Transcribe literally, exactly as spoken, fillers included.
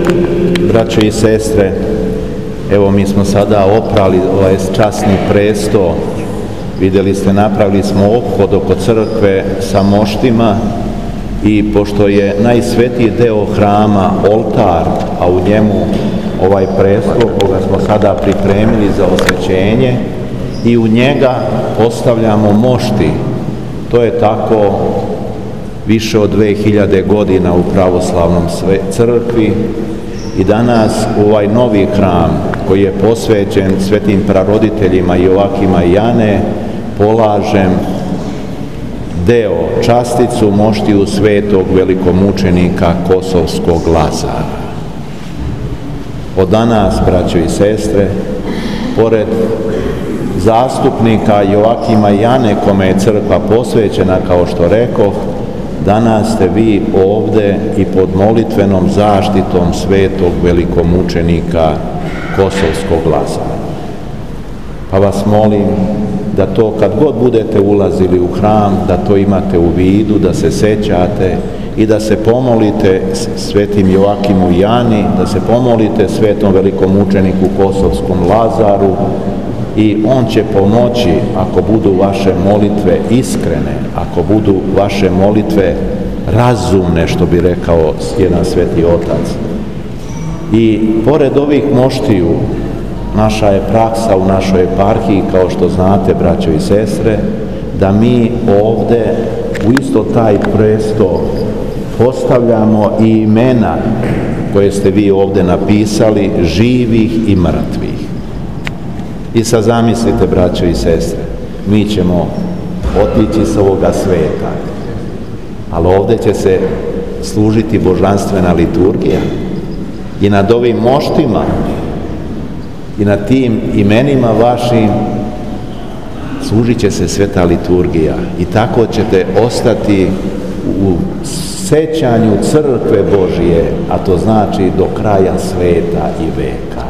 Braćo i sestre, evo mi smo sada oprali ovaj časni presto, vidjeli ste, napravili smo ophod oko crkve sa moštima i pošto je najsvetiji deo hrama oltar, a u njemu ovaj presto koga smo sada pripremili za osvećenje i u njega postavljamo mošti. To je tako više od dve hiljade godina u pravoslavnom crkvi i danas u ovaj novi hram koji je posvećen svetim praroditeljima Joakima i Jane polažem deo, časticu moštiju svetog velikomučenika kosovskog Lazara. Od danas, braćo i sestre, pored zastupnika Joakima i Jane kome je crkva posvećena, kao što rekoh, danas ste vi ovde i pod molitvenom zaštitom svetog velikomučenika kosovskog Lazara. Pa vas molim da to kad god budete ulazili u hram, da to imate u vidu, da se sećate i da se pomolite svetim Joakimu i Jani, da se pomolite svetom velikomučeniku kosovskom Lazaru i on će pomoći ako budu vaše molitve iskrene, ako budu vaše molitve razumne, što bi rekao jedan sveti otac. I pored ovih moštiju, naša je praksa u našoj eparhiji, kao što znate, braćo i sestre, da mi ovde u isto taj presto postavljamo i imena koje ste vi ovde napisali, živih i mrtvih. I sad zamislite, braćo i sestre, mi ćemo otići s ovoga sveta, ali ovde će se služiti božanstvena liturgija i nad ovim moštima i na tim imenima vašim služit će se sveta liturgija i tako ćete ostati u sećanju crkve Božije, a to znači do kraja sveta i veka.